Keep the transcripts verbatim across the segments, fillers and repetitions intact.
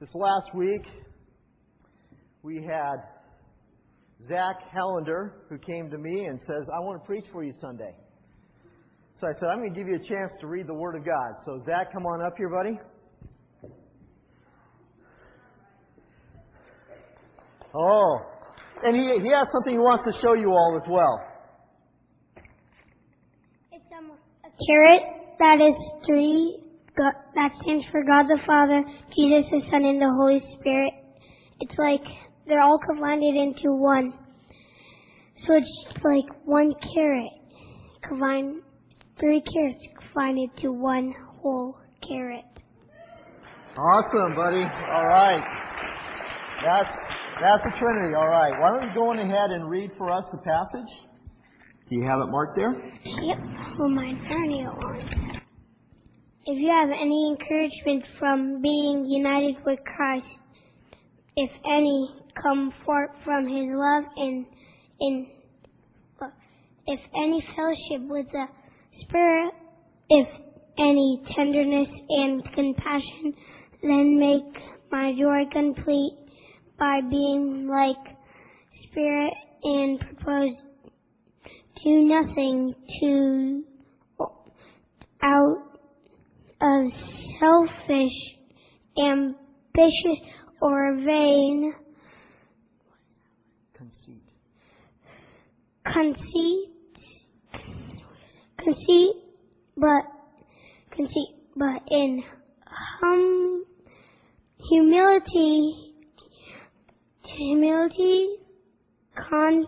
This last week, we had Zach Hellander, who came to me and says, I want to preach for you Sunday. So I said, I'm going to give you a chance to read the Word of God. So Zach, come on up here, buddy. Oh, and he, he has something he wants to show you all as well. It's um, a carrot that is three, God, that stands for God the Father, Jesus the Son, and the Holy Spirit. It's like they're all combined into one. So it's like one carrot, combined, three carrots combined into one whole carrot. Awesome, buddy. All right. That's, that's the Trinity. All right. Why don't you go on ahead and read for us the passage? Do you have it marked there? Yep. Well, mine's turning on. If you have any encouragement from being united with Christ, if any come forth from His love and in, if any fellowship with the Spirit, if any tenderness and compassion, then make my joy complete by being like Spirit and propose do nothing to out of selfish, ambitious, or vain conceit. Conceit, conceit, but conceit, but in hum, humility, humility, con,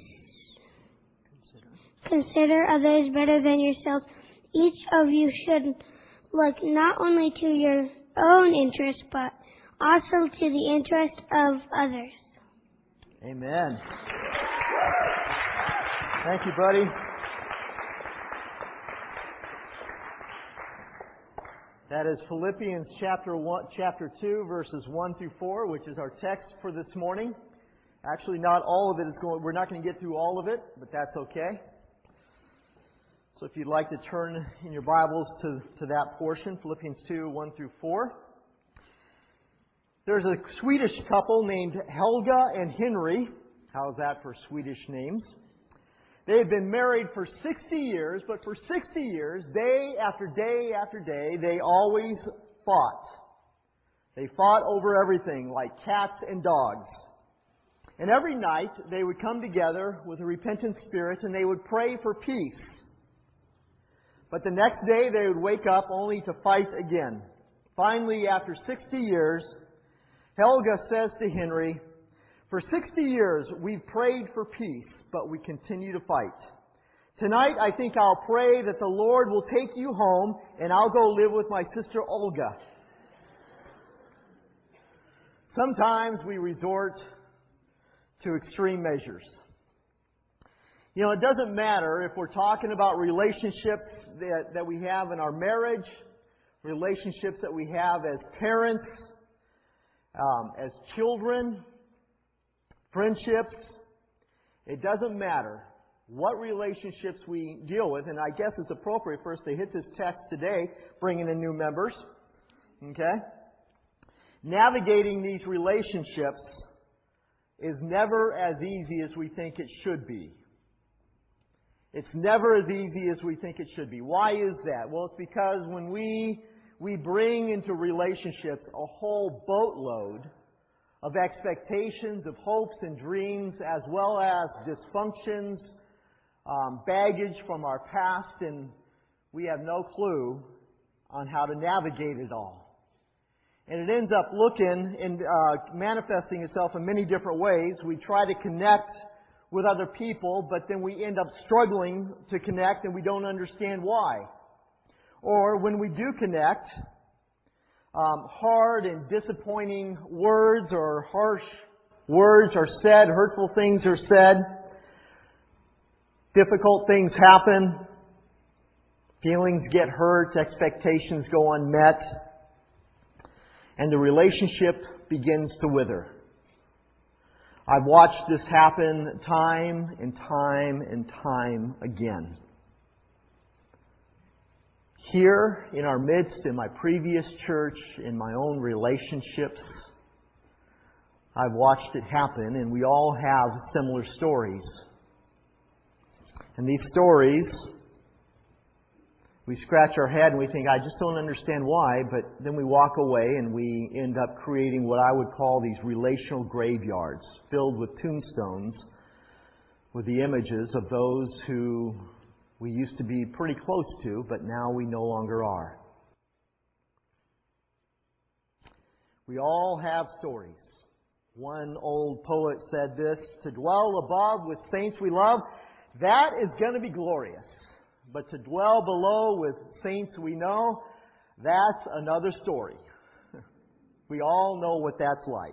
consider. consider others better than yourselves. Each of you should look not only to your own interest, but also to the interest of others. Amen. Thank you, buddy. That is Philippians chapter one, chapter two, verses one through four, which is our text for this morning. Actually, not all of it is going. We're not going to get through all of it, but that's okay. So if you'd like to turn in your Bibles to, to that portion, Philippians two, one through four. There's a Swedish couple named Helga and Henry. How's that for Swedish names? They had been married for sixty years, but for sixty years, day after day after day, they always fought. They fought over everything, like cats and dogs. And every night, they would come together with a repentant spirit and they would pray for peace. But the next day they would wake up only to fight again. Finally, after sixty years, Helga says to Henry, for sixty years we've prayed for peace, but we continue to fight. Tonight I think I'll pray that the Lord will take you home and I'll go live with my sister Olga. Sometimes we resort to extreme measures. You know, it doesn't matter if we're talking about relationships that, that we have in our marriage, relationships that we have as parents, um, as children, friendships. It doesn't matter what relationships we deal with, and I guess it's appropriate for us to hit this text today, bringing in new members. Okay? Navigating these relationships is never as easy as we think it should be. It's never as easy as we think it should be. Why is that? Well, it's because when we we bring into relationships a whole boatload of expectations, of hopes and dreams, as well as dysfunctions, um, baggage from our past, and we have no clue on how to navigate it all. And it ends up looking and uh, manifesting itself in many different ways. We try to connect with other people, but then we end up struggling to connect and we don't understand why. Or when we do connect, um, hard and disappointing words or harsh words are said, hurtful things are said, difficult things happen, feelings get hurt, expectations go unmet, and the relationship begins to wither. I've watched this happen time and time and time again. here in our midst, in my previous church, in my own relationships. I've watched it happen, and we all have similar stories. And these stories, we scratch our head and we think, I just don't understand why, but then we walk away and we end up creating what I would call these relational graveyards, filled with tombstones with the images of those who we used to be pretty close to, but now we no longer are. We all have stories. One old poet said this, to dwell above with saints we love, that is going to be glorious. But to dwell below with saints we know, that's another story. We all know what that's like.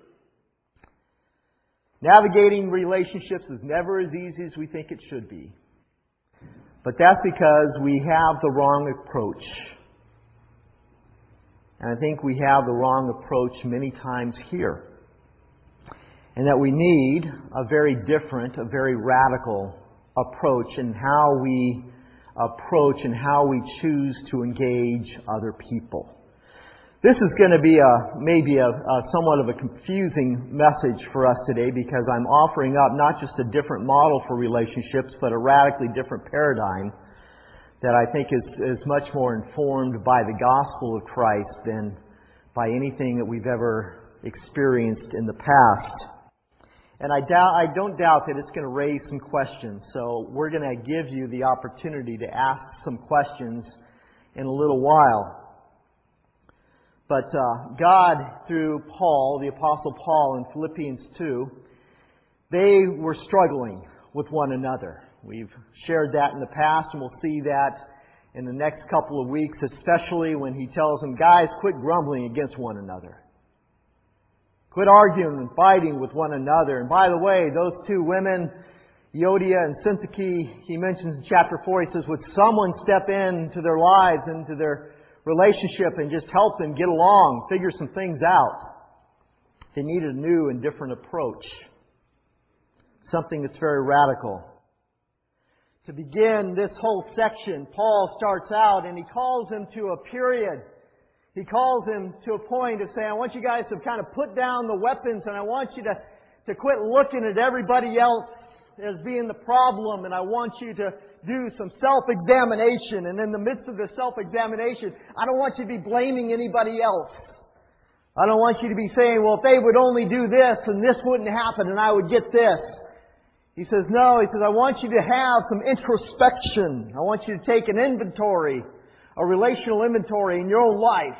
Navigating relationships is never as easy as we think it should be. But that's because we have the wrong approach. And I think we have the wrong approach many times here. And that we need a very different, a very radical approach in how we approach and how we choose to engage other people. This is going to be a maybe a, a somewhat of a confusing message for us today because I'm offering up not just a different model for relationships, but a radically different paradigm that I think is, is much more informed by the gospel of Christ than by anything that we've ever experienced in the past. And I doubt, I don't doubt that it's going to raise some questions. So we're going to give you the opportunity to ask some questions in a little while. But uh, God, through Paul, the Apostle Paul in Philippians two, they were struggling with one another. We've shared that in the past, and we'll see that in the next couple of weeks, especially when he tells them, guys, quit grumbling against one another. Quit arguing and fighting with one another. And by the way, those two women, Euodia and Syntyche, he mentions in chapter four, he says, would someone step into their lives, into their relationship and just help them get along, figure some things out? They needed a new and different approach. Something that's very radical. To begin this whole section, Paul starts out and he calls them to a period. He calls him to a point of saying, I want you guys to kind of put down the weapons and I want you to, to quit looking at everybody else as being the problem, and I want you to do some self-examination. And in the midst of the self-examination, I don't want you to be blaming anybody else. I don't want you to be saying, well, if they would only do this and this wouldn't happen and I would get this. He says, no, he says, I want you to have some introspection. I want you to take an inventory, a relational inventory in your own life.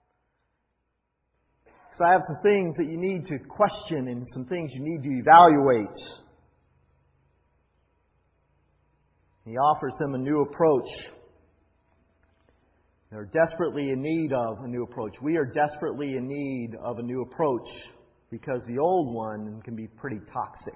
So I have some things that you need to question and some things you need to evaluate. He offers them a new approach. They're desperately in need of a new approach. We are desperately in need of a new approach because the old one can be pretty toxic.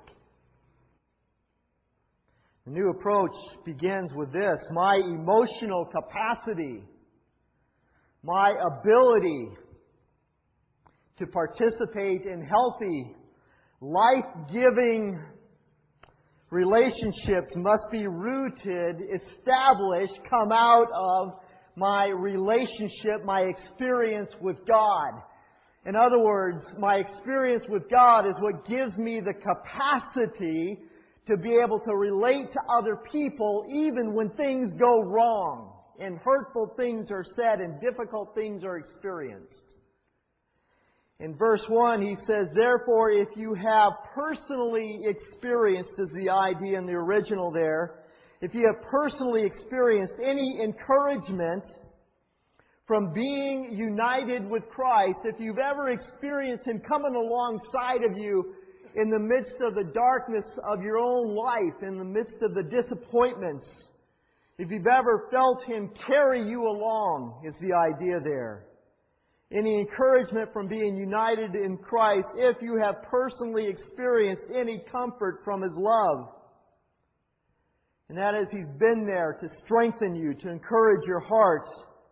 The new approach begins with this: my emotional capacity, my ability to participate in healthy, life-giving relationships must be rooted, established, come out of my relationship, my experience with God. In other words, my experience with God is what gives me the capacity to be able to relate to other people even when things go wrong and hurtful things are said and difficult things are experienced. In verse one, he says, therefore, if you have personally experienced, is the idea in the original there, if you have personally experienced any encouragement from being united with Christ, if you've ever experienced Him coming alongside of you in the midst of the darkness of your own life, in the midst of the disappointments, if you've ever felt Him carry you along, is the idea there. Any encouragement from being united in Christ, if you have personally experienced any comfort from His love. And that is, He's been there to strengthen you, to encourage your heart.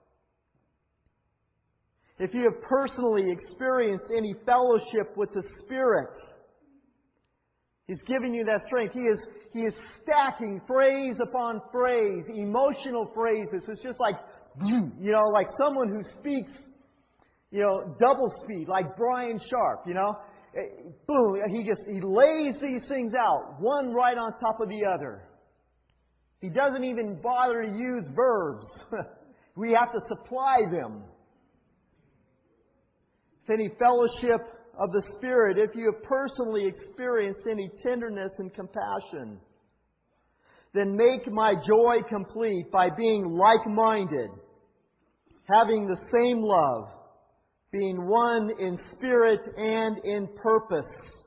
If you have personally experienced any fellowship with the Spirit, He's giving you that strength. He is, he is stacking phrase upon phrase, emotional phrases. It's just like you know, like someone who speaks, you know, double speed, like Brian Sharp, you know. Boom, he just, he lays these things out, one right on top of the other. He doesn't even bother to use verbs. We have to supply them. If any fellowship of the Spirit, if you have personally experienced any tenderness and compassion, then make my joy complete by being like-minded, having the same love, being one in spirit and in purpose.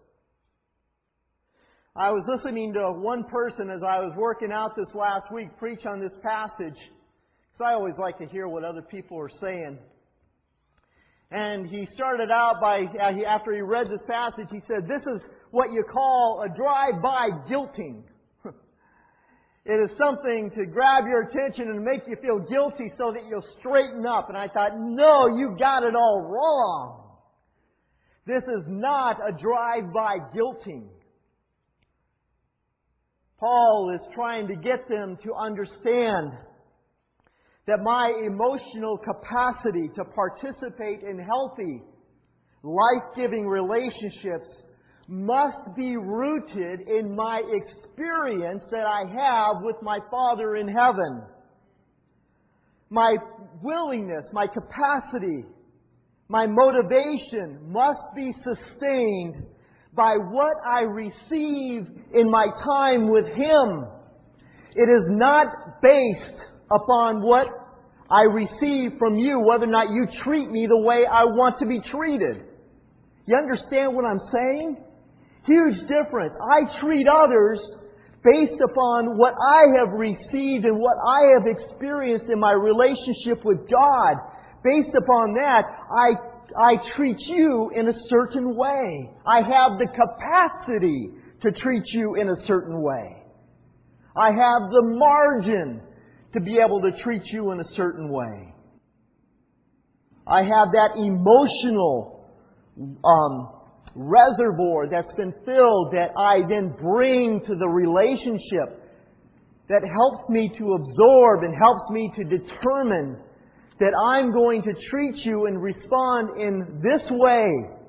I was listening to one person as I was working out this last week preach on this passage, because I always like to hear what other people are saying. And he started out by, after he read this passage, he said, this is what you call a drive-by guilting. It is something to grab your attention and make you feel guilty so that you'll straighten up. And I thought, no, you got it all wrong. This is not a drive-by guilting. Paul is trying to get them to understand that my emotional capacity to participate in healthy, life-giving relationships must be rooted in my experience that I have with my Father in heaven. My willingness, my capacity, my motivation must be sustained by what I receive in my time with Him. It is not based upon what I receive from you, whether or not you treat me the way I want to be treated. You understand what I'm saying? Huge difference. I treat others based upon what I have received and what I have experienced in my relationship with God. Based upon that, I I treat you in a certain way. I have the capacity to treat you in a certain way. I have the margin to be able to treat you in a certain way. I have that emotional um, reservoir that's been filled that I then bring to the relationship that helps me to absorb and helps me to determine that I'm going to treat you and respond in this way,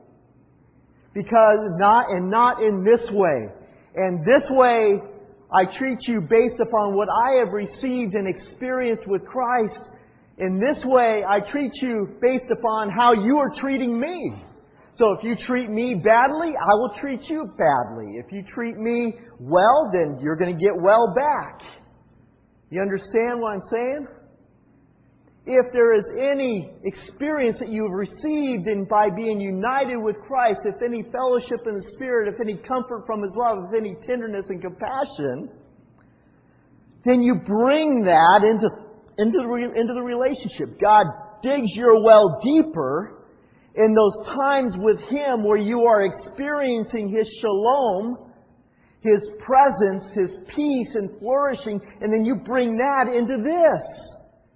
because not and not in this way. And this way, I treat you based upon what I have received and experienced with Christ. In this way, I treat you based upon how you are treating me. So if you treat me badly, I will treat you badly. If you treat me well, then you're going to get well back. You understand what I'm saying? If there is any experience that you have received in by being united with Christ, if any fellowship in the Spirit, if any comfort from His love, if any tenderness and compassion, then you bring that into, into, the, into the relationship. God digs your well deeper in those times with Him where you are experiencing His shalom, His presence, His peace and flourishing, and then you bring that into this.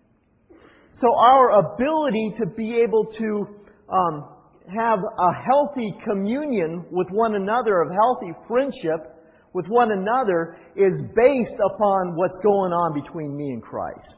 So our ability to be able to um, have a healthy communion with one another, of healthy friendship with one another, is based upon what's going on between me and Christ.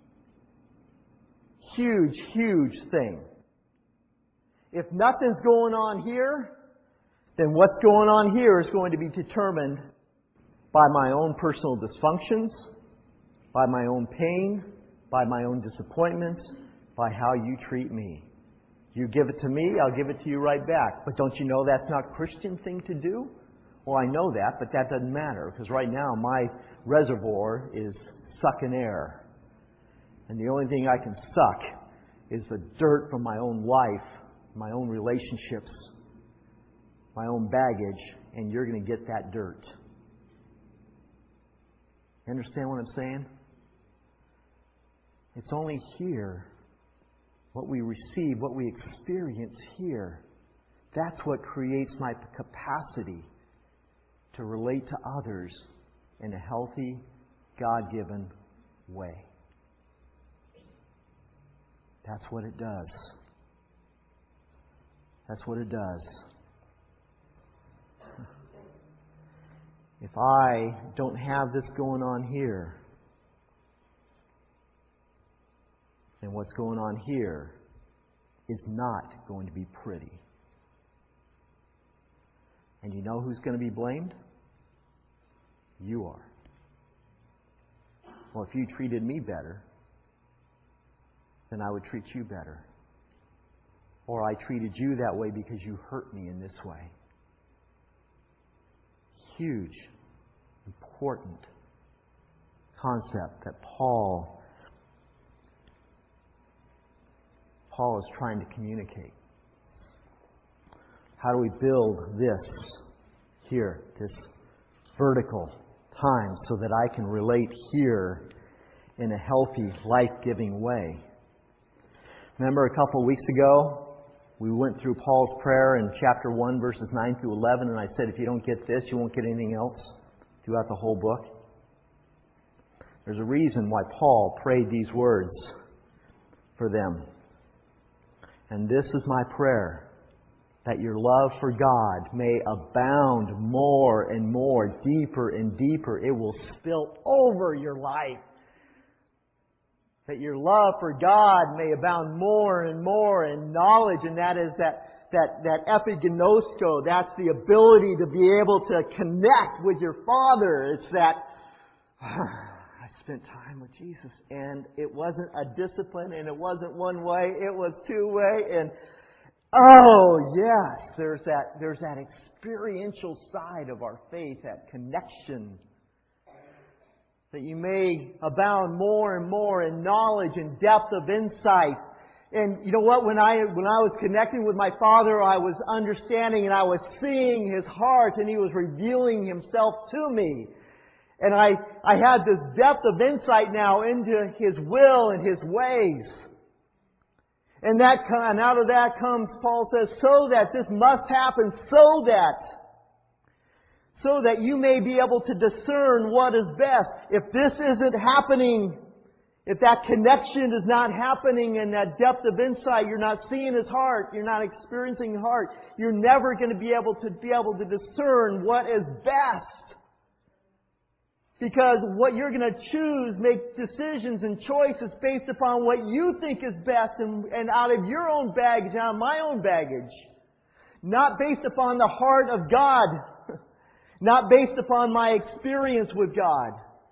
Huge, huge thing. If nothing's going on here, then what's going on here is going to be determined by my own personal dysfunctions, by my own pain, by my own disappointments, by how you treat me. You give it to me, I'll give it to you right back. But don't you know that's not a Christian thing to do? Well, I know that, but that doesn't matter, because right now my reservoir is sucking air. And the only thing I can suck is the dirt from my own life, my own relationships, my own baggage, and you're going to get that dirt. You understand what I'm saying? It's only here, what we receive, what we experience here, that's what creates my capacity to relate to others in a healthy, God-given way. That's what it does. That's what it does. If I don't have this going on here, And what's going on here is not going to be pretty. And you know who's going to be blamed? You are. Well, if you treated me better, then I would treat you better. Or I treated you that way because you hurt me in this way. Huge, important concept that Paul, Paul is trying to communicate. How do we build this here, this vertical time, so that I can relate here in a healthy, life-giving way? Remember a couple of weeks ago, we went through Paul's prayer in chapter one, verses nine through eleven, and I said, if you don't get this, you won't get anything else throughout the whole book. There's a reason why Paul prayed these words for them. And this is my prayer, that your love for God may abound more and more, deeper and deeper. It will spill over your life. That your love for God may abound more and more in knowledge, and that is that that that epigenosko. That's the ability to be able to connect with your Father. It's that I spent time with Jesus, and it wasn't a discipline, and it wasn't one way. It was two way, and oh yes, there's that there's that experiential side of our faith, that connection. That you may abound more and more in knowledge and depth of insight. And you know what? When I when I was connecting with my Father, I was understanding and I was seeing His heart, and He was revealing Himself to me. And I I had this depth of insight now into His will and His ways. And that and out of that comes, Paul says, so that this must happen, so that. So that you may be able to discern what is best. If this isn't happening, if that connection is not happening and that depth of insight, you're not seeing His heart, you're not experiencing His heart, you're never going to be able to be able to discern what is best. Because what you're going to choose, make decisions and choices based upon what you think is best and, and out of your own baggage, out of my own baggage. Not based upon the heart of God. Not based upon my experience with God.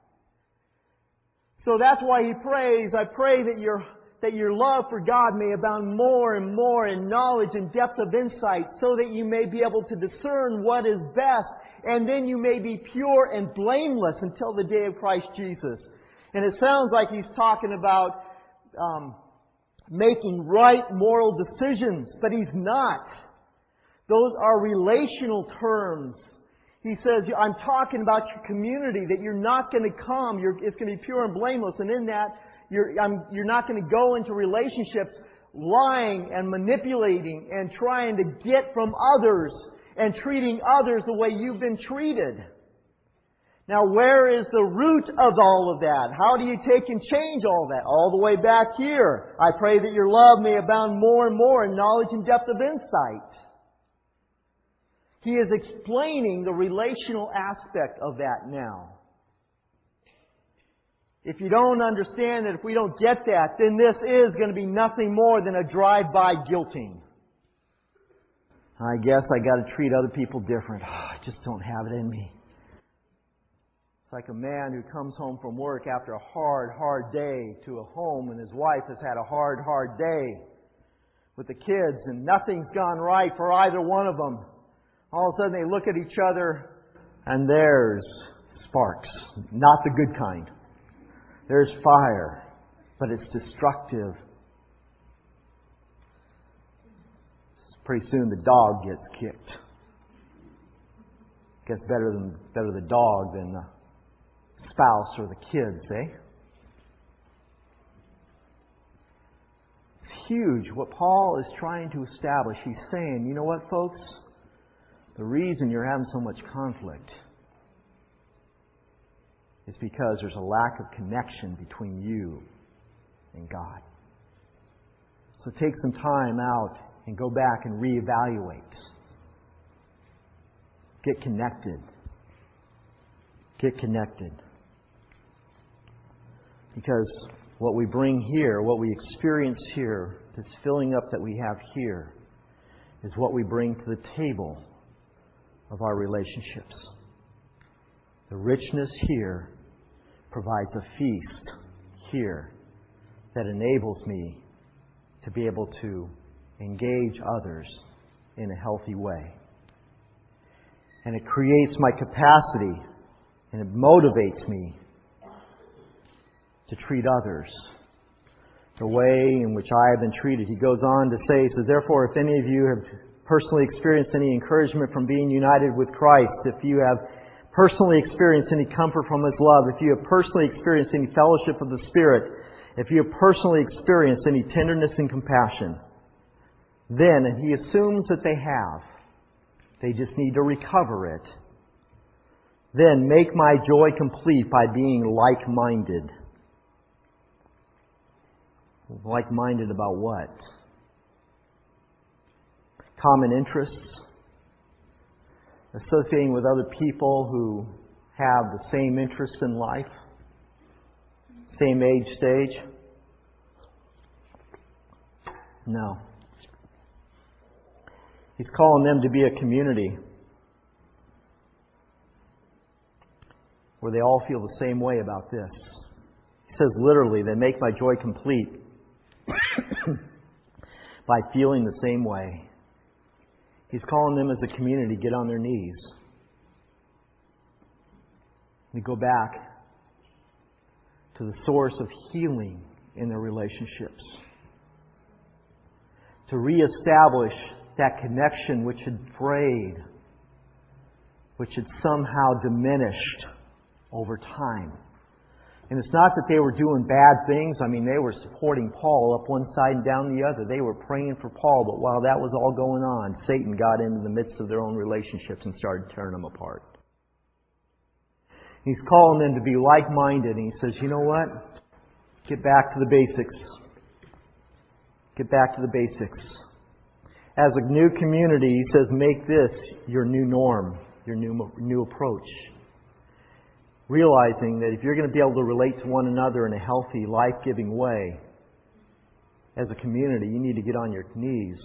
So that's why he prays, I pray that your, that your love for God may abound more and more in knowledge and depth of insight, so that you may be able to discern what is best, and then you may be pure and blameless until the day of Christ Jesus. And it sounds like he's talking about um, making right moral decisions, but he's not. Those are relational terms. He says, I'm talking about your community, that you're not going to come, you're, it's going to be pure and blameless. And in that, you're, I'm, you're not going to go into relationships lying and manipulating and trying to get from others and treating others the way you've been treated. Now, where is the root of all of that? How do you take and change all that? All the way back here. I pray that your love may abound more and more in knowledge and depth of insight. He is explaining the relational aspect of that now. If you don't understand that, if we don't get that, then this is going to be nothing more than a drive-by guilting. I guess I got to treat other people different. Oh, I just don't have it in me. It's like a man who comes home from work after a hard, hard day to a home, and his wife has had a hard, hard day with the kids, and nothing's gone right for either one of them. All of a sudden they look at each other and there's sparks. Not the good kind. There's fire, but it's destructive. Pretty soon the dog gets kicked. Gets better than better the dog than the spouse or the kids, eh? It's huge what Paul is trying to establish. He's saying, you know what, folks? The reason you're having so much conflict is because there's a lack of connection between you and God. So take some time out and go back and reevaluate. Get connected. Get connected. Because what we bring here, what we experience here, this filling up that we have here, is what we bring to the table of our relationships. The richness here provides a feast here that enables me to be able to engage others in a healthy way. And it creates my capacity and it motivates me to treat others the way in which I have been treated. He goes on to say, he says, therefore, if any of you have personally experienced any encouragement from being united with Christ, if you have personally experienced any comfort from His love, if you have personally experienced any fellowship of the Spirit, if you have personally experienced any tenderness and compassion, then, and he assumes that they have, they just need to recover it, then make my joy complete by being like-minded. Like-minded about what? Common interests. Associating with other people who have the same interests in life. Same age stage. No. He's calling them to be a community where they all feel the same way about this. He says literally, they make my joy complete by feeling the same way. He's calling them as a community to get on their knees. We go back to the source of healing in their relationships. To reestablish that connection which had frayed, which had somehow diminished over time. And it's not that they were doing bad things. I mean, they were supporting Paul up one side and down the other. They were praying for Paul. But while that was all going on, Satan got into the midst of their own relationships and started tearing them apart. He's calling them to be like-minded. And he says, you know what? Get back to the basics. Get back to the basics. As a new community, he says, make this your new norm, your new, new approach. Realizing that if you're going to be able to relate to one another in a healthy, life-giving way, as a community, you need to get on your knees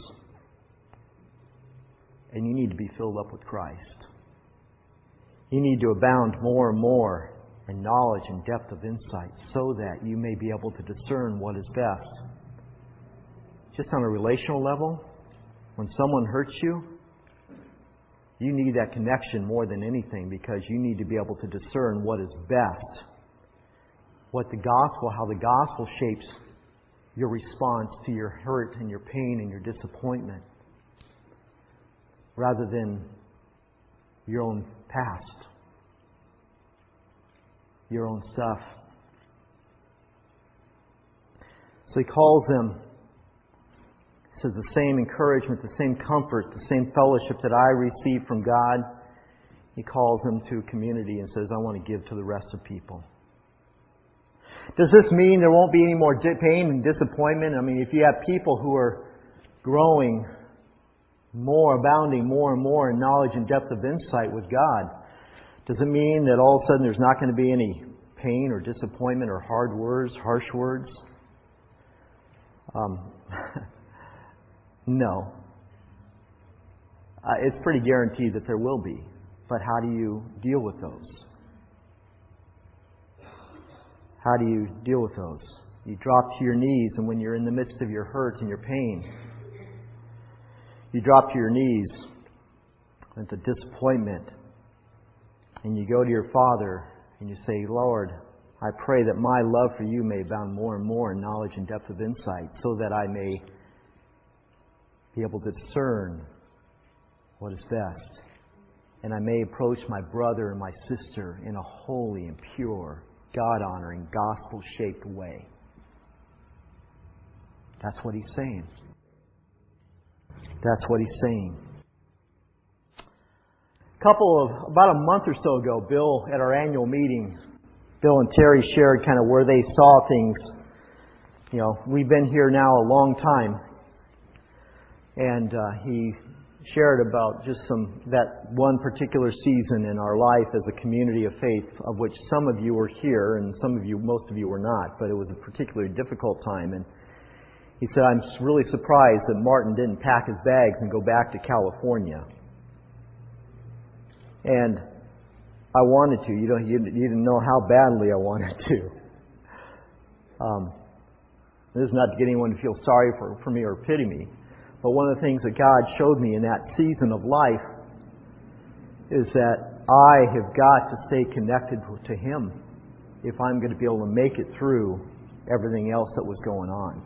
and you need to be filled up with Christ. You need to abound more and more in knowledge and depth of insight so that you may be able to discern what is best. Just on a relational level, when someone hurts you, you need that connection more than anything because you need to be able to discern what is best. What the gospel, how the gospel shapes your response to your hurt and your pain and your disappointment rather than your own past, your own stuff. So he calls them, he says, the same encouragement, the same comfort, the same fellowship that I receive from God. He calls them to community and says, I want to give to the rest of people. Does this mean there won't be any more pain and disappointment? I mean, if you have people who are growing more, abounding more and more in knowledge and depth of insight with God, does it mean that all of a sudden there's not going to be any pain or disappointment or hard words, harsh words? Um, no. Uh, it's pretty guaranteed that there will be. But how do you deal with those? How do you deal with those? You drop to your knees, and when you're in the midst of your hurt and your pain, you drop to your knees with the disappointment, and you go to your Father and you say, Lord, I pray that my love for you may abound more and more in knowledge and depth of insight so that I may be able to discern what is best. And I may approach my brother and my sister in a holy and pure, God-honoring, gospel-shaped way. That's what he's saying. That's what he's saying. A couple of, about a month or so ago, Bill, at our annual meeting, Bill and Terry shared kind of where they saw things. You know, we've been here now a long time. And uh, he shared about just some that one particular season in our life as a community of faith, of which some of you were here and some of you, most of you were not, but it was a particularly difficult time. And he said, I'm really surprised that Martin didn't pack his bags and go back to California. And I wanted to. You don't. You, you didn't know how badly I wanted to. Um, this is not to get anyone to feel sorry for, for me or pity me. But one of the things that God showed me in that season of life is that I have got to stay connected to Him if I'm going to be able to make it through everything else that was going on.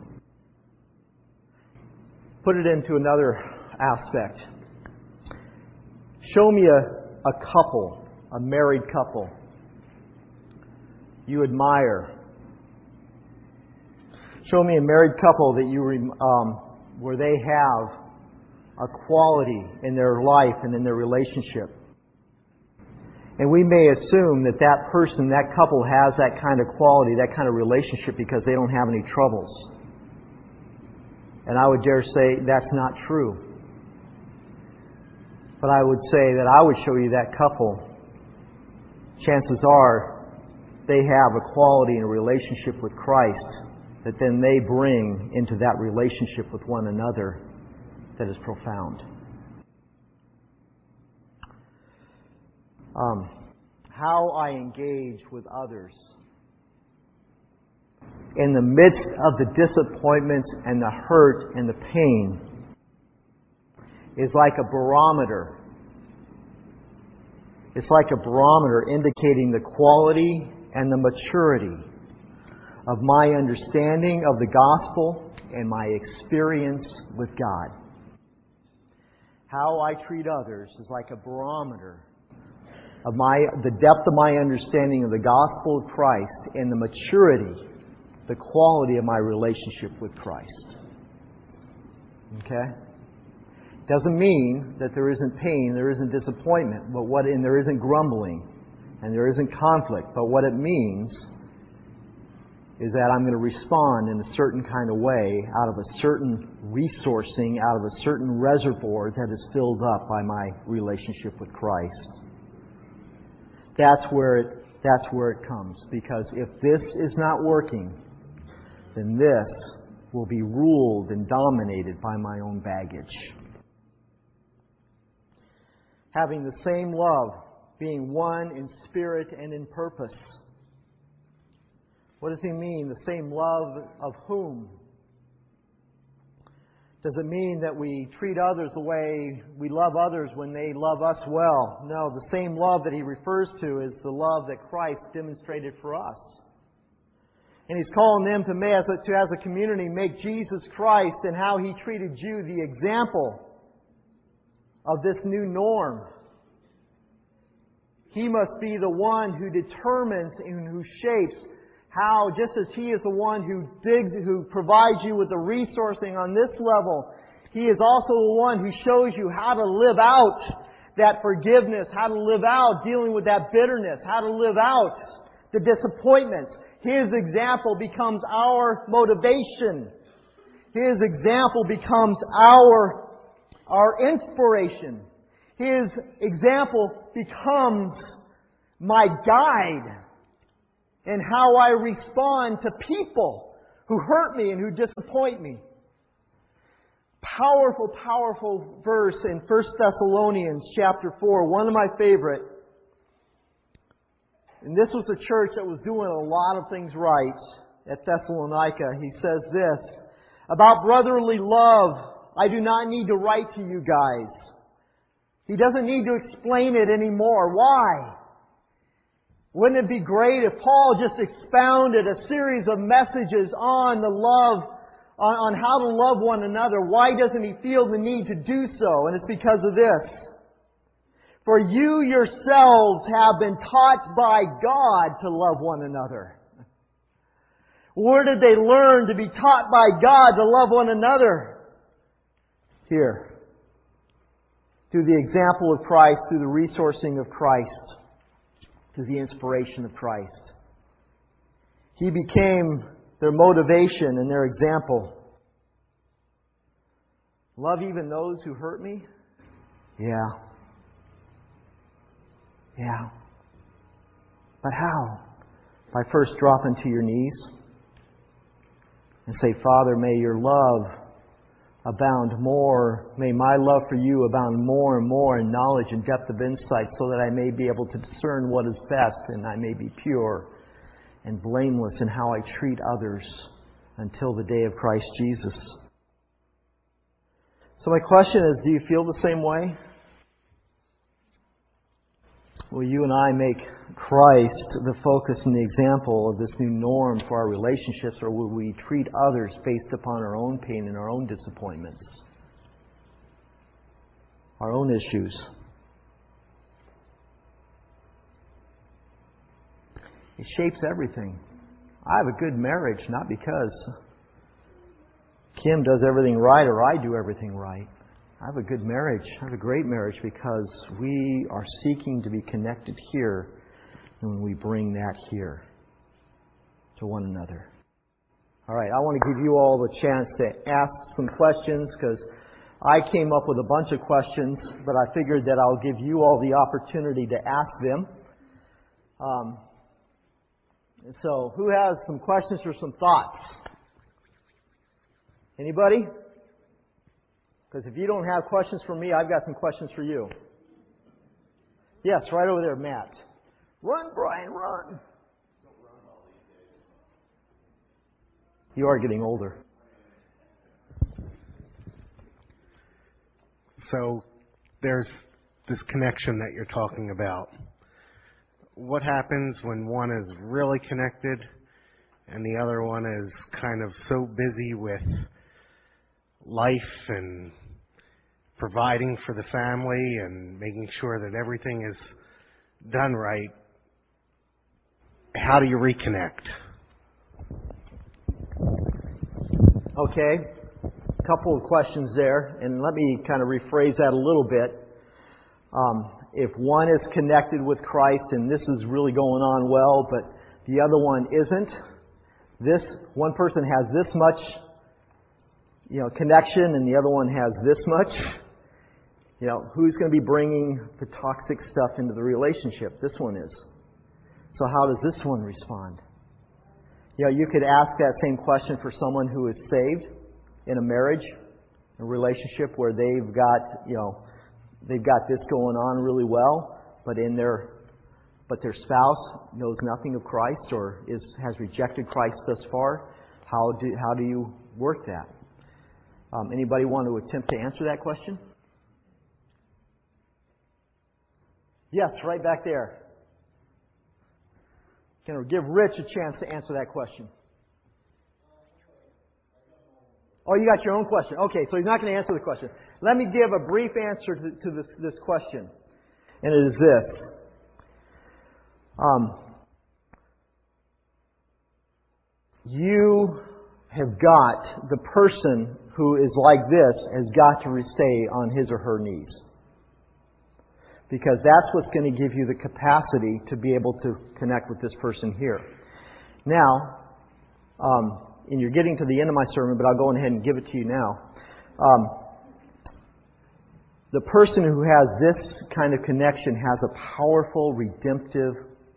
Put it into another aspect. Show me a, a couple, a married couple you admire. Show me a married couple that you um, where they have a quality in their life and in their relationship. And we may assume that that person, that couple has that kind of quality, that kind of relationship because they don't have any troubles. And I would dare say that's not true. But I would say that I would show you that couple. Chances are they have a quality in a relationship with Christ that then they bring into that relationship with one another that is profound. Um, how I engage with others in the midst of the disappointments and the hurt and the pain is like a barometer. It's like a barometer indicating the quality and the maturity of my understanding of the gospel and my experience with God. How I treat others is like a barometer of my the depth of my understanding of the gospel of Christ and the maturity, the quality of my relationship with Christ. Okay? Doesn't mean that there isn't pain, there isn't disappointment, but what and there isn't grumbling, and there isn't conflict. But what it means is that I'm going to respond in a certain kind of way out of a certain resourcing, out of a certain reservoir that is filled up by my relationship with Christ. That's where it, that's where it comes. Because if this is not working, then this will be ruled and dominated by my own baggage. Having the same love, being one in spirit and in purpose. What does he mean? The same love of whom? Does it mean that we treat others the way we love others when they love us well? No, the same love that he refers to is the love that Christ demonstrated for us. And he's calling them to, as a, to, as a community, make Jesus Christ and how he treated you the example of this new norm. He must be the one who determines and who shapes how, just as He is the one who digs, who provides you with the resourcing on this level, He is also the one who shows you how to live out that forgiveness, how to live out dealing with that bitterness, how to live out the disappointments. His example becomes our motivation. His example becomes our, our inspiration. His example becomes my guide in how I respond to people who hurt me and who disappoint me. Powerful, powerful verse in First Thessalonians chapter four, one of my favorite. And this was a church that was doing a lot of things right at Thessalonica. He says this, about brotherly love, I do not need to write to you guys. He doesn't need to explain it anymore. Why? Wouldn't it be great if Paul just expounded a series of messages on the love, on, on how to love one another? Why doesn't he feel the need to do so? And it's because of this. For you yourselves have been taught by God to love one another. Where did they learn to be taught by God to love one another? Here. Through the example of Christ, through the resourcing of Christ, through the inspiration of Christ. He became their motivation and their example. Love even those who hurt me. Yeah. Yeah. But how? By first dropping to your knees and say, Father, may your love abound more. May my love for you abound more and more in knowledge and depth of insight, so that I may be able to discern what is best, and I may be pure and blameless in how I treat others until the day of Christ Jesus. So my question is, do you feel the same way? Will you and I make Christ the focus and the example of this new norm for our relationships, or will we treat others based upon our own pain and our own disappointments, our own issues? It shapes everything. I have a good marriage not because Kim does everything right or I do everything right. I have a good marriage. I have a great marriage because we are seeking to be connected here, and when we bring that here to one another. All right, I want to give you all the chance to ask some questions, because I came up with a bunch of questions, but I figured that I'll give you all the opportunity to ask them. Um, so, who has some questions or some thoughts? Anybody? Because if you don't have questions for me, I've got some questions for you. Yes, right over there, Matt. Run, Brian, run. You are getting older. So there's this connection that you're talking about. What happens when one is really connected and the other one is kind of so busy with life and providing for the family and making sure that everything is done right? How do you reconnect? Okay, a couple of questions there, and let me kind of rephrase that a little bit. Um, if one is connected with Christ and this is really going on well, but the other one isn't, this one person has this much, you know, connection, and the other one has this much. You know, who's going to be bringing the toxic stuff into the relationship? This one is. So how does this one respond? You know, you could ask that same question for someone who is saved in a marriage, a relationship where they've got, you know, they've got this going on really well, but in their, but their spouse knows nothing of Christ or is has rejected Christ thus far. How do how do you work that? Um, anybody want to attempt to answer that question? Yes, right back there. Can we give Rich a chance to answer that question? Oh, you got your own question. Okay, so he's not going to answer the question. Let me give a brief answer to, to this, this question. And it is this. Um, you have got, the person who is like this has got to stay on his or her knees. Because that's what's going to give you the capacity to be able to connect with this person here. Now, um, and you're getting to the end of my sermon, but I'll go ahead and give it to you now. Um, the person who has this kind of connection has a powerful, redemptive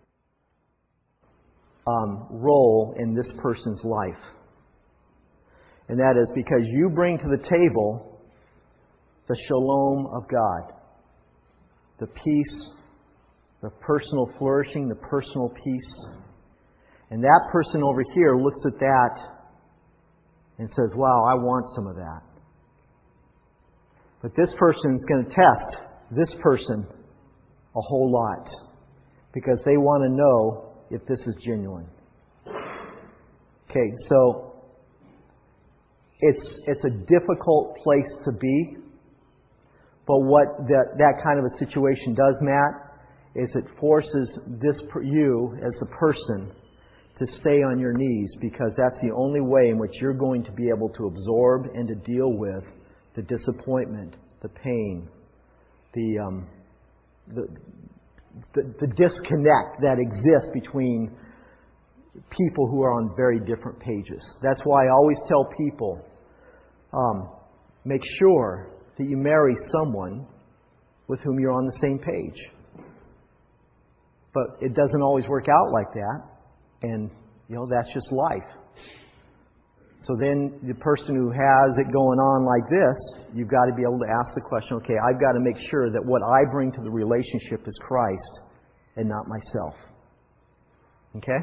um, role in this person's life. And that is because you bring to the table the shalom of God. The peace, the personal flourishing, the personal peace. And that person over here looks at that and says, wow, I want some of that. But this person is going to test this person a whole lot because they want to know if this is genuine. Okay, so it's it's a difficult place to be. But what that, that kind of a situation does, Matt, is it forces this you as a person to stay on your knees, because that's the only way in which you're going to be able to absorb and to deal with the disappointment, the pain, the um, the, the, the disconnect that exists between people who are on very different pages. That's why I always tell people, um, make sure that you marry someone with whom you're on the same page. But it doesn't always work out like that. And, you know, that's just life. So then the person who has it going on like this, you've got to be able to ask the question, okay, I've got to make sure that what I bring to the relationship is Christ and not myself. Okay?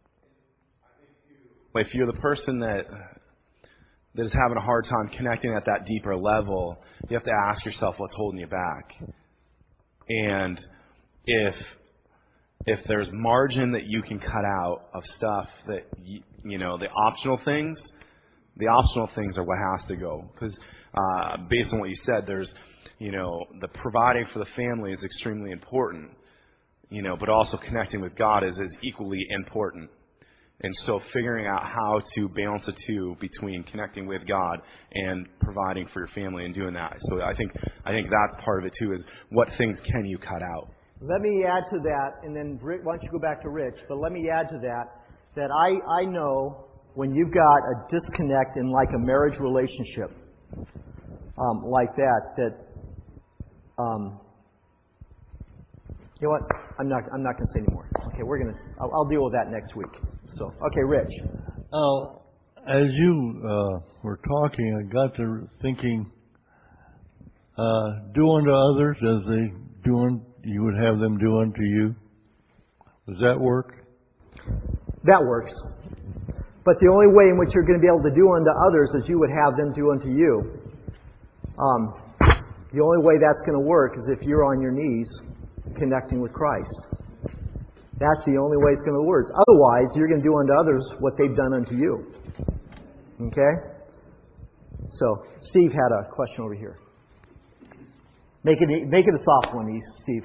If you're the person that that is having a hard time connecting at that deeper level, you have to ask yourself what's holding you back. And if if there's margin that you can cut out of stuff that, you, you know, the optional things, the optional things are what has to go. Because uh, based on what you said, there's, you know, the providing for the family is extremely important, you know, but also connecting with God is, is equally important. And so figuring out how to balance the two between connecting with God and providing for your family and doing that. So I think I think that's part of it too, is what things can you cut out? Let me add to that, and then Rick, why don't you go back to Rich, but let me add to that, that I, I know when you've got a disconnect in like a marriage relationship, um, like that, that, um, you know what, I'm not, I'm not going to say anymore. Okay, we're going to, I'll, I'll deal with that next week. So, okay, Rich. Now, as you uh, were talking, I got to thinking, uh, do unto others as they do unto you would have them do unto you. Does that work? That works. But the only way in which you're going to be able to do unto others is you would have them do unto you. Um, the only way that's going to work is if you're on your knees connecting with Christ. That's the only way it's going to work. Otherwise, you're going to do unto others what they've done unto you. Okay? So, Steve had a question over here. Make it, make it a soft one, Steve.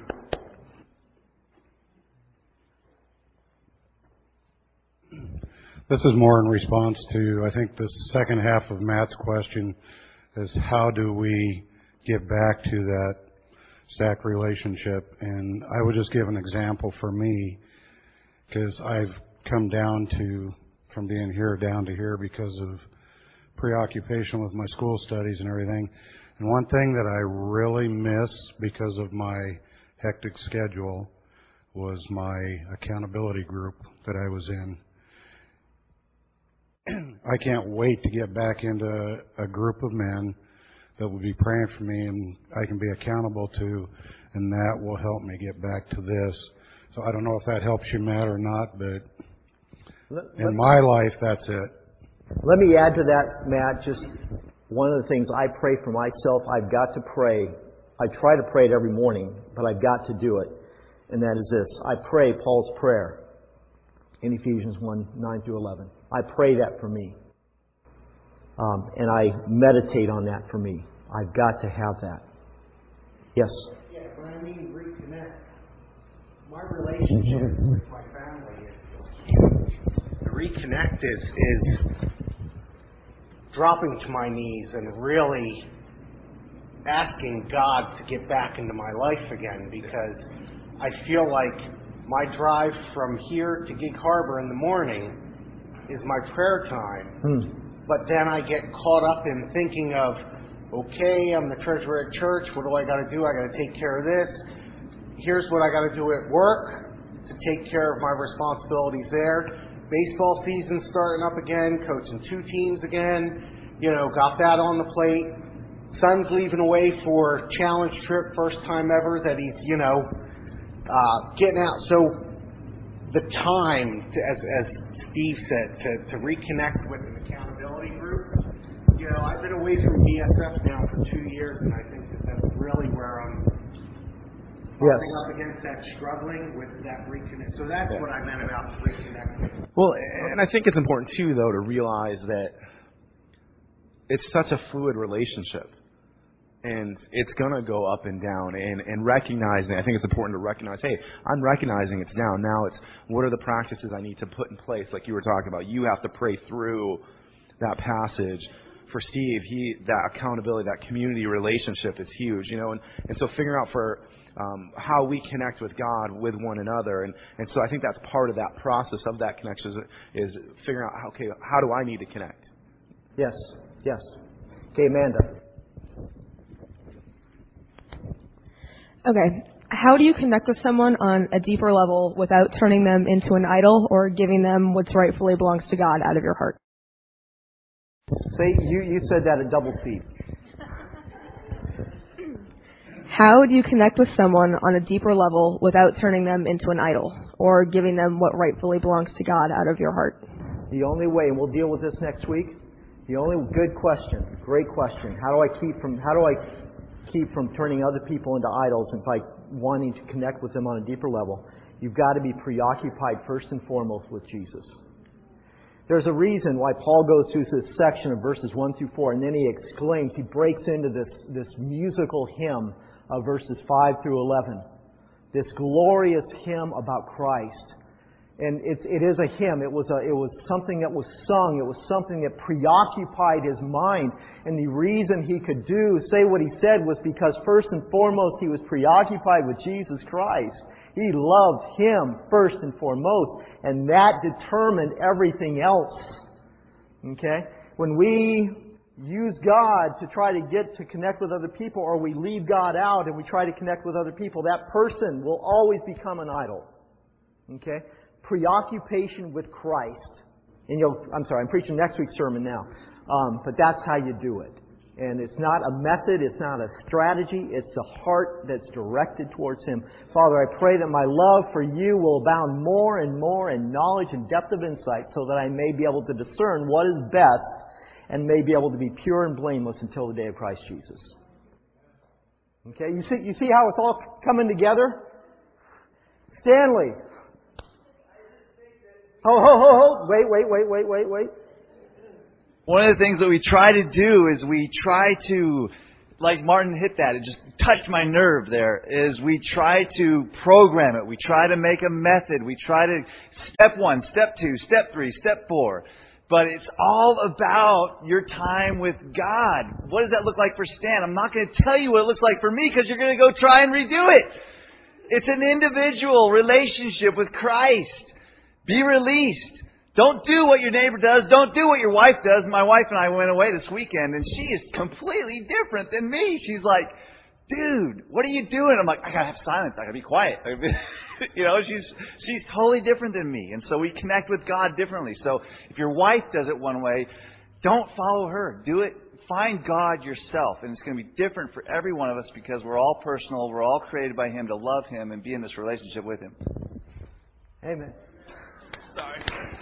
This is more in response to, I think, the second half of Matt's question is how do we get back to that stack relationship? And I would just give an example for me, because I've come down to, from being here down to here because of preoccupation with my school studies and everything. And one thing that I really miss because of my hectic schedule was my accountability group that I was in. I can't wait to get back into a group of men that will be praying for me and I can be accountable to, and that will help me get back to this. So I don't know if that helps you, Matt, or not, but let, in let, my life, that's it. Let me add to that, Matt, just one of the things I pray for myself, I've got to pray. I try to pray it every morning, but I've got to do it. And that is this. I pray Paul's prayer in Ephesians one, nine through eleven. I pray that for me. Um, and I meditate on that for me. I've got to have that. Yes? Yeah, when I mean reconnect, my relationship with my family is reconnect is, is dropping to my knees and really asking God to get back into my life again, because I feel like my drive from here to Gig Harbor in the morning is my prayer time. Hmm. But then I get caught up in thinking of, okay, I'm the treasurer at church. What do I got to do? I got to take care of this. Here's what I got to do at work to take care of my responsibilities there. Baseball season starting up again, coaching two teams again. You know, got that on the plate. Son's leaving away for challenge trip, first time ever that he's, you know, uh, getting out. So the time, to, as, as Steve said, to, to reconnect with an accountability group. You know, I've been away from B S F now for two years, and I think that that's really where I'm bumping Yes. up against that, struggling with that reconnect. So that's what I meant about reconnecting. Well, and I think it's important too, though, to realize that it's such a fluid relationship. And it's going to go up and down, and, and recognizing, I think it's important to recognize, hey, I'm recognizing it's down. Now it's, what are the practices I need to put in place? Like you were talking about, you have to pray through that passage. For Steve, he, that accountability, that community relationship is huge, you know, and, and so figuring out for um, how we connect with God, with one another. And, and so I think that's part of that process of that connection is, is figuring out, okay, how do I need to connect? Yes, yes. Okay, Amanda. Okay. How do you connect with someone on a deeper level without turning them into an idol or giving them what's rightfully belongs to God out of your heart? Say, you, you said that at double speed. How do you connect with someone on a deeper level without turning them into an idol or giving them what rightfully belongs to God out of your heart? The only way, and we'll deal with this next week, the only good question, great question, how do I keep from, how do I keep from turning other people into idols and by wanting to connect with them on a deeper level? You've got to be preoccupied first and foremost with Jesus. There's a reason why Paul goes through this section of verses one through four, and then he exclaims, he breaks into this, this musical hymn of verses five through eleven. This glorious hymn about Christ. And it, it is a hymn. It was, a, it was something that was sung. It was something that preoccupied his mind. And the reason he could do, say what he said, was because first and foremost he was preoccupied with Jesus Christ. He loved Him first and foremost. And that determined everything else. Okay? When we use God to try to get to connect with other people, or we leave God out and we try to connect with other people, that person will always become an idol. Okay? Preoccupation with Christ. And you'll, I'm sorry, I'm preaching next week's sermon now. Um, but that's how you do it. And it's not a method, it's not a strategy, it's a heart that's directed towards Him. Father, I pray that my love for You will abound more and more in knowledge and depth of insight so that I may be able to discern what is best and may be able to be pure and blameless until the day of Christ Jesus. Okay, you see, you see how it's all coming together? Stanley. Ho, ho, ho, ho. Wait, wait, wait, wait, wait, wait. One of the things that we try to do is we try to, like Martin hit that, it just touched my nerve there, is we try to program it. We try to make a method. We try to, step one, step two, step three, step four. But it's all about your time with God. What does that look like for Stan? I'm not going to tell you what it looks like for me because you're going to go try and redo it. It's an individual relationship with Christ. Be released. Don't do what your neighbor does. Don't do what your wife does. My wife and I went away this weekend, and she is completely different than me. She's like, dude, what are you doing? I'm like, I got to have silence. I got to be quiet. You know, she's she's totally different than me. And so we connect with God differently. So if your wife does it one way, don't follow her. Do it. Find God yourself. And it's going to be different for every one of us because we're all personal. We're all created by Him to love Him and be in this relationship with Him. Amen. Sorry.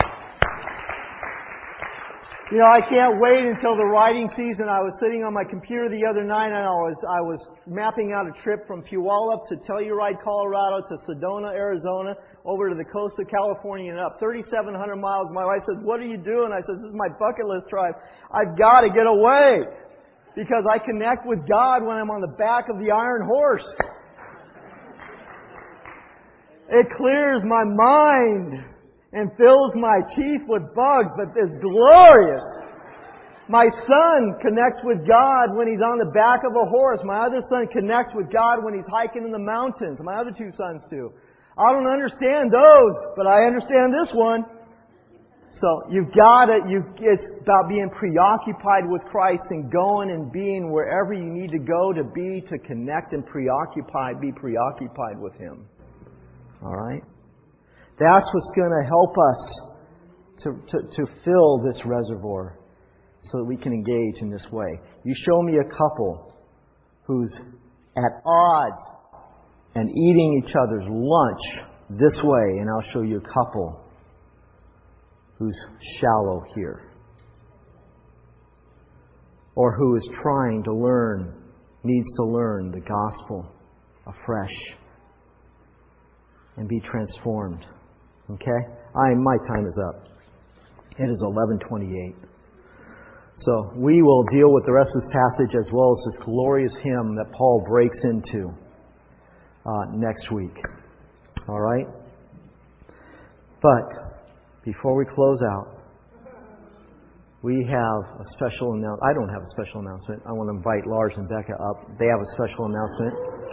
You know, I can't wait until the writing season. I was sitting on my computer the other night and I was I was mapping out a trip from Puyallup to Telluride, Colorado to Sedona, Arizona, over to the coast of California and up thirty-seven hundred miles. My wife says, "What are you doing?" I said, "This is my bucket list drive. I've got to get away because I connect with God when I'm on the back of the iron horse. It clears my mind and fills my teeth with bugs, but it's glorious. My son connects with God when he's on the back of a horse. My other son connects with God when he's hiking in the mountains. My other two sons do. I don't understand those, but I understand this one. So you've got to, you, it's about being preoccupied with Christ and going and being wherever you need to go to be, to connect and preoccupy, be preoccupied with Him. All right? That's what's going to help us to, to, to fill this reservoir so that we can engage in this way. You show me a couple who's at odds and eating each other's lunch this way, and I'll show you a couple who's shallow here. Or who is trying to learn, needs to learn the gospel afresh and be transformed. Okay? I, my time is up. It is eleven twenty-eight. So we will deal with the rest of this passage as well as this glorious hymn that Paul breaks into uh, next week. All right? But before we close out, we have a special announcement. I don't have a special announcement. I want to invite Lars and Becca up. They have a special announcement.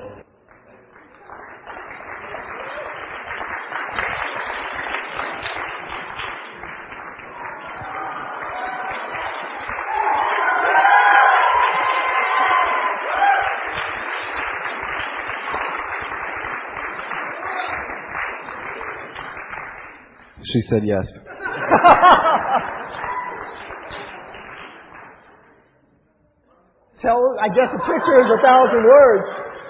She said yes. Tell, I guess a picture is a thousand words.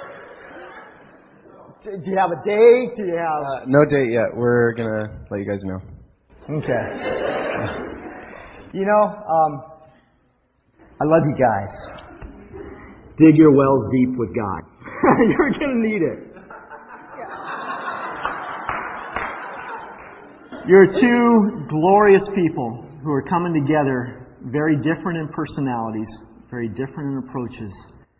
Do you have a date? Do you have... Uh, no date yet. We're going to let you guys know. Okay. You know, um, I love you guys. Dig your wells deep with God. You're going to need it. You're two glorious people who are coming together, very different in personalities, very different in approaches.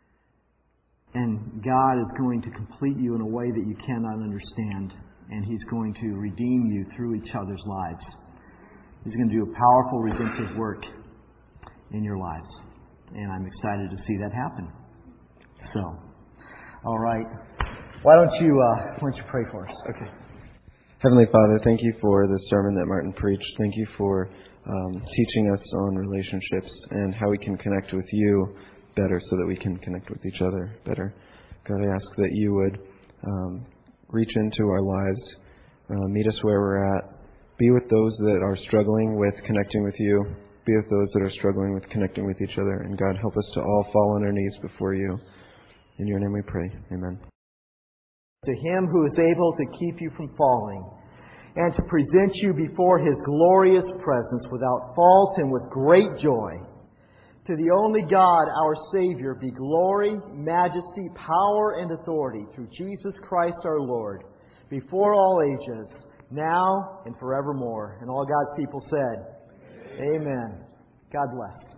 And God is going to complete you in a way that you cannot understand. And He's going to redeem you through each other's lives. He's going to do a powerful redemptive work in your lives. And I'm excited to see that happen. So, all right. Why don't you, uh, why don't you pray for us? Okay. Heavenly Father, thank you for the sermon that Martin preached. Thank you for um, teaching us on relationships and how we can connect with you better so that we can connect with each other better. God, I ask that you would um, reach into our lives, uh, meet us where we're at, be with those that are struggling with connecting with you, be with those that are struggling with connecting with each other. And God, help us to all fall on our knees before you. In your name we pray. Amen. To Him who is able to keep you from falling and to present you before His glorious presence without fault and with great joy. To the only God, our Savior, be glory, majesty, power, and authority through Jesus Christ our Lord, before all ages, now and forevermore. And all God's people said, Amen. Amen. God bless.